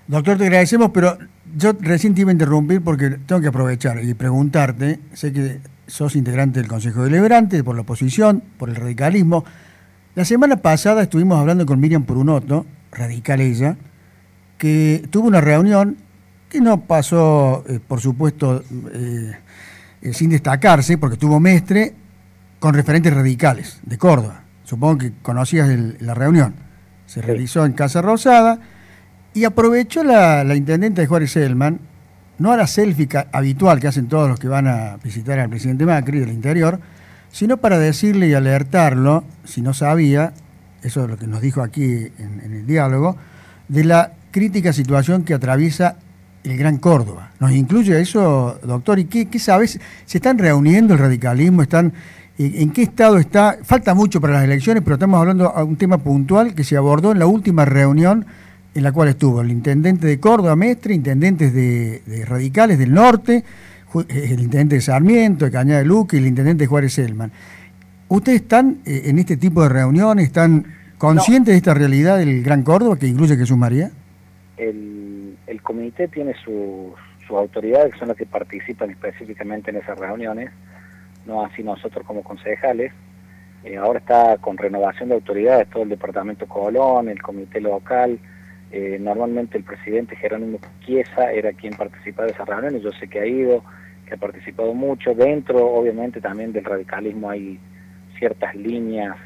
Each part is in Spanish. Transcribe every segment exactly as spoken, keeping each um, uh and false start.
Doctor, te agradecemos, pero yo recién te iba a interrumpir porque tengo que aprovechar y preguntarte, sé que sos integrante del Consejo Deliberante por la oposición, por el radicalismo. La semana pasada estuvimos hablando con Miriam Prunoto, radical ella, que tuvo una reunión que no pasó, eh, por supuesto, eh, eh, sin destacarse, porque tuvo Mestre con referentes radicales de Córdoba. Supongo que conocías el, la reunión. Se Sí. realizó en Casa Rosada. Y aprovechó la, la intendente de Juárez Selman, no a la selfie ca- habitual que hacen todos los que van a visitar al presidente Macri del interior, sino para decirle y alertarlo, si no sabía, eso es lo que nos dijo aquí en, en el diálogo, de la crítica situación que atraviesa el Gran Córdoba. ¿Nos incluye eso, doctor? ¿Y qué, qué sabes? ¿Se están reuniendo el radicalismo? ¿Están, en, en qué estado está? Falta mucho para las elecciones, pero estamos hablando de un tema puntual que se abordó en la última reunión en la cual estuvo el intendente de Córdoba, Mestre, intendentes de, de radicales del norte, el intendente de Sarmiento, de Cañada de Luque y el intendente de Juárez Selman. ¿Ustedes están eh, en este tipo de reuniones, están No, conscientes de esta realidad del Gran Córdoba que incluye Jesús María? el, el comité tiene sus sus autoridades, que son las que participan específicamente en esas reuniones, no así nosotros como concejales. Eh, ahora está con renovación de autoridades todo el departamento Colón, el comité local. Eh, normalmente el presidente Jerónimo Chiesa era quien participaba de esas reuniones, yo sé que ha ido, que ha participado mucho. Dentro, obviamente, también del radicalismo hay ciertas líneas,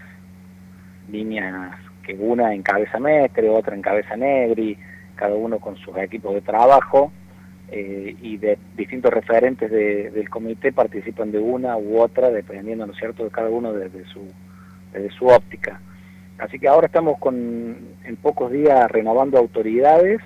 líneas que una encabeza Mestre, otra encabeza Negri, cada uno con sus equipos de trabajo, eh, y de distintos referentes de, del comité participan de una u otra, dependiendo, ¿no es cierto?, de cada uno desde su, desde su óptica. Así que ahora estamos con, en pocos días renovando autoridades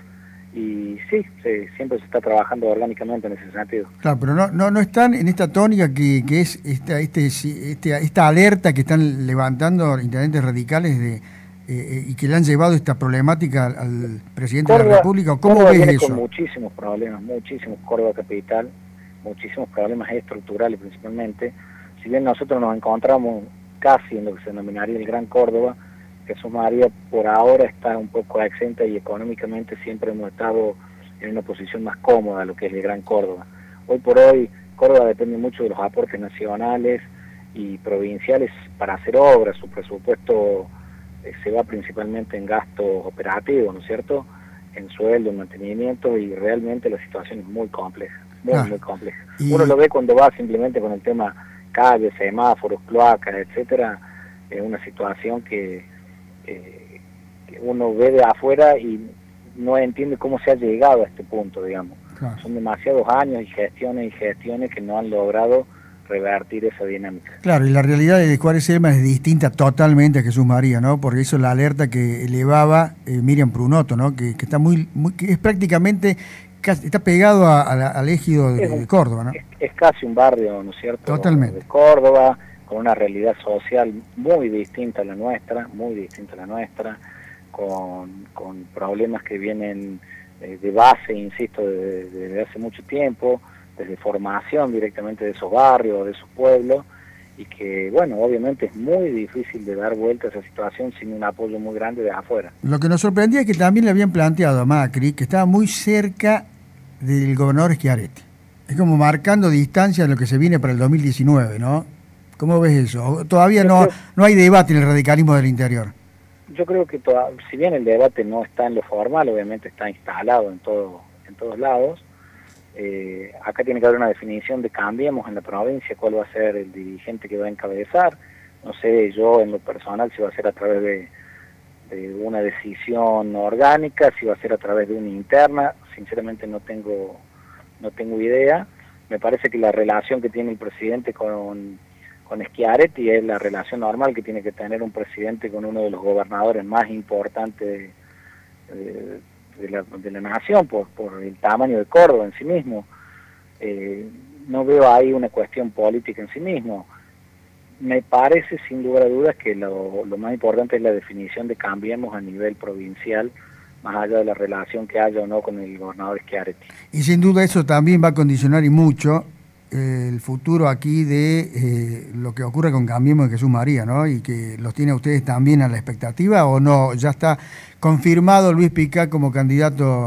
y sí, se, siempre se está trabajando orgánicamente en ese sentido. Claro, pero no, no, no están en esta tónica que, que es esta, este, este, esta alerta que están levantando intendentes radicales de, eh, y que le han llevado esta problemática al, al presidente Córdoba, de la República. ¿Cómo Córdoba ves viene eso? con muchísimos problemas, muchísimos, Córdoba capital, muchísimos problemas estructurales principalmente. Si bien nosotros nos encontramos casi en lo que se denominaría el Gran Córdoba, Jesús María por ahora está un poco exenta y económicamente siempre hemos estado en una posición más cómoda a lo que es el Gran Córdoba. Hoy por hoy Córdoba depende mucho de los aportes nacionales y provinciales para hacer obras. Su presupuesto eh, se va principalmente en gastos operativos, ¿no es cierto?, en sueldo, en mantenimiento, y realmente la situación es muy compleja, muy, Claro. muy compleja. Y... Uno lo ve cuando va simplemente con el tema calles, semáforos, cloacas, etcétera. Es una situación que Eh, que uno ve de afuera y no entiende cómo se ha llegado a este punto, digamos. Claro. Son demasiados años y gestiones y gestiones que no han logrado revertir esa dinámica. Claro, y la realidad de Juárez Selman es distinta totalmente a Jesús María, ¿no? Porque eso es la alerta que elevaba eh, Miriam Prunoto, ¿no? Que, que está muy, muy, que es prácticamente, casi, está pegado a, a la, al ejido de, Es, un, de Córdoba, ¿no? Es, es casi un barrio, ¿no es cierto?, Totalmente. de Córdoba, con una realidad social muy distinta a la nuestra, muy distinta a la nuestra, con, con problemas que vienen eh, de base, insisto, desde de, de hace mucho tiempo, desde formación directamente de esos barrios, de esos pueblos, y que, bueno, obviamente es muy difícil de dar vuelta a esa situación sin un apoyo muy grande de afuera. Lo que nos sorprendía es que también le habían planteado a Macri que estaba muy cerca del gobernador Schiaretti. Es como marcando distancia de lo que se viene para el dos mil diecinueve, ¿no? ¿Cómo ves eso? Todavía no, no hay debate en el radicalismo del interior. Yo creo que toda, si bien el debate no está en lo formal, obviamente está instalado en todo, en todos lados, eh, acá tiene que haber una definición de cambiemos en la provincia, cuál va a ser el dirigente que va a encabezar. No sé yo en lo personal si va a ser a través de, de una decisión orgánica, si va a ser a través de una interna, sinceramente no tengo, no tengo idea. Me parece que la relación que tiene el presidente con con Schiaretti es la relación normal que tiene que tener un presidente con uno de los gobernadores más importantes de, de, de, la, de la nación por, por el tamaño de Córdoba en sí mismo. Eh, no veo ahí una cuestión política en sí mismo. Me parece sin lugar a dudas que lo, lo más importante es la definición de cambiemos a nivel provincial, más allá de la relación que haya o no con el gobernador Schiaretti. Y sin duda eso también va a condicionar y mucho el futuro aquí de eh, lo que ocurre con Cambiemos de Jesús María, ¿no? Y que los tiene a ustedes también a la expectativa, ¿o no? ¿Ya está confirmado Luis Picá como candidato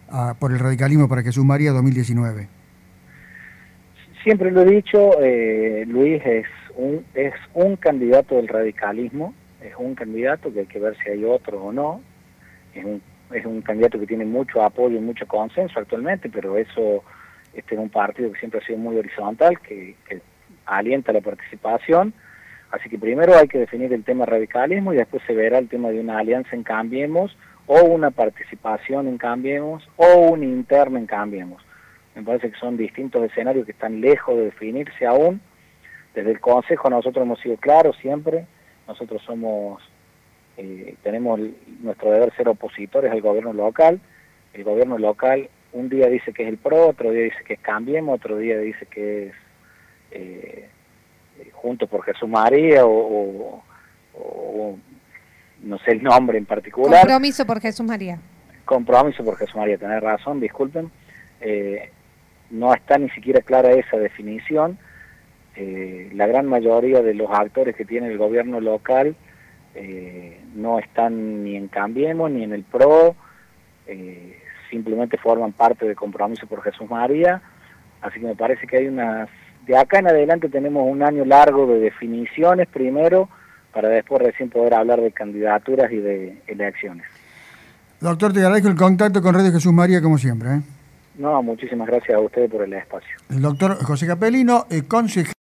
a, por el radicalismo para Jesús María dos mil diecinueve? Siempre lo he dicho, eh, Luis es un, es un candidato del radicalismo, es un candidato que hay que ver si hay otro o no, es un, es un candidato que tiene mucho apoyo y mucho consenso actualmente, pero eso, este es un partido que siempre ha sido muy horizontal, que, que alienta la participación, así que primero hay que definir el tema radicalismo y después se verá el tema de una alianza en Cambiemos, o una participación en Cambiemos, o un interno en Cambiemos. Me parece que son distintos escenarios que están lejos de definirse aún. Desde el Consejo nosotros hemos sido claros siempre, nosotros somos, eh, tenemos el, nuestro deber ser opositores al gobierno local. El gobierno local un día dice que es el PRO, otro día dice que es Cambiemos, otro día dice que es eh, Juntos por Jesús María o, o, o no sé el nombre en particular. Compromiso por Jesús María. Compromiso por Jesús María, tenés razón, disculpen. Eh, no está ni siquiera clara esa definición. Eh, la gran mayoría de los actores que tiene el gobierno local eh, no están ni en Cambiemos ni en el PRO, eh, simplemente forman parte de Compromiso por Jesús María, así que me parece que hay unas, de acá en adelante tenemos un año largo de definiciones primero, para después recién poder hablar de candidaturas y de elecciones. Doctor, te agradezco el contacto con Radio Jesús María como siempre, ¿eh? No, muchísimas gracias a ustedes por el espacio. El doctor José Capelino, eh, consejero